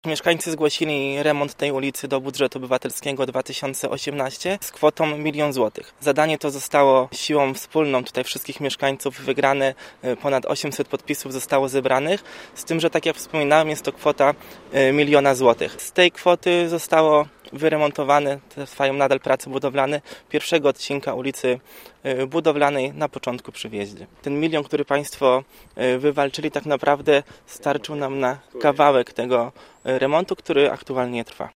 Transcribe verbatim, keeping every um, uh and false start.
Mieszkańcy zgłosili remont tej ulicy do budżetu obywatelskiego dwa tysiące osiemnastego z kwotą milion złotych. Zadanie to zostało siłą wspólną tutaj wszystkich mieszkańców wygrane, ponad osiemset podpisów zostało zebranych, z tym, że tak jak wspominałem, jest to kwota miliona złotych. Z tej kwoty zostało wyremontowane, trwają nadal prace budowlane, pierwszego odcinka ulicy budowlanej na początku przy wjeździe. Ten milion, który Państwo wywalczyli, tak naprawdę starczył nam na kawałek tego remontu, który aktualnie trwa.